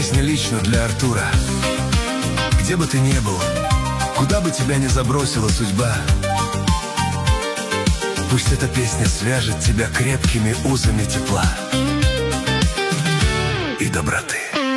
песня лично для Артура. Где бы ты ни был, куда бы тебя ни забросила судьба, пусть эта песня свяжет тебя крепкими узами тепла и доброты.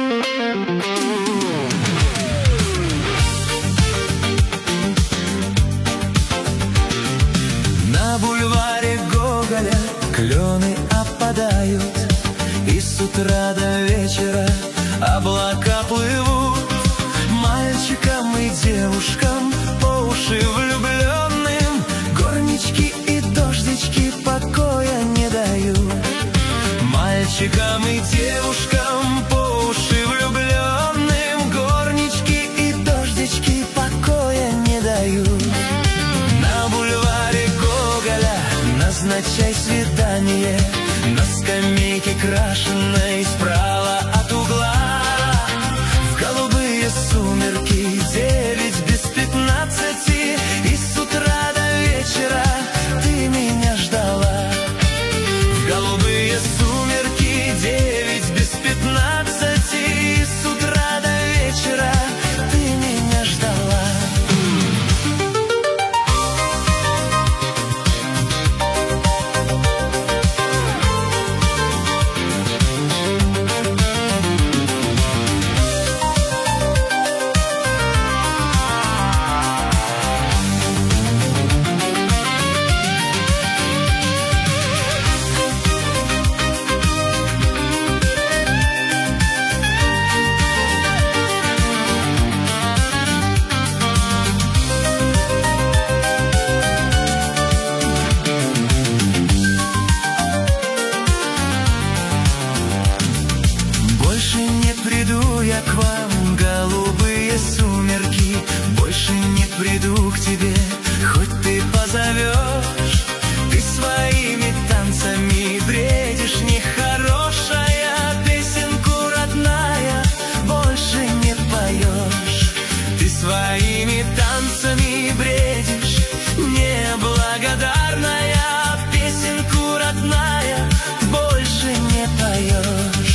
На бульваре Гоголя клены опадают, и с утра до вечера облака плывут. Мальчикам и девушкам, по уши влюбленным, горнички и дождички покоя не дают. Мальчикам и девушкам, по уши влюбленным, горнички и дождички покоя не дают. На бульваре Гоголя назначай свидание, на скамейке крашеной справа от угла. В голубые сумерки 9:50, и с утра до вечера ты меня ждала. В голубые сумерки 9:50, и с утра до вечера ты меня ждала. Я к вам, голубые сумерки, больше не приду к тебе, хоть ты позовешь. Ты своими танцами бредишь, нехорошая, песенку родная больше не поешь. Ты своими танцами бредишь, неблагодарная, песенку родная больше не поешь.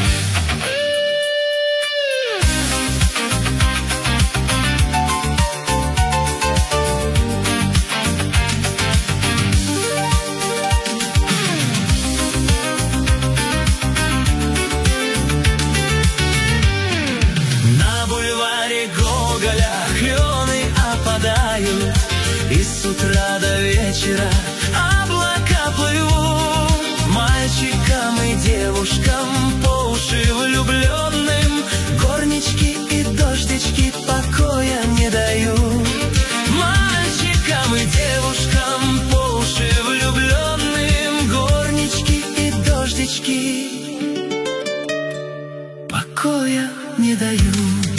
Клены опадают, и с утра до вечера облака плывут. Мальчикам и девушкам, по уши влюбленным, горнички и дождички покоя не дают. Мальчикам и девушкам, по уши влюбленным, горнички и дождички покоя не дают.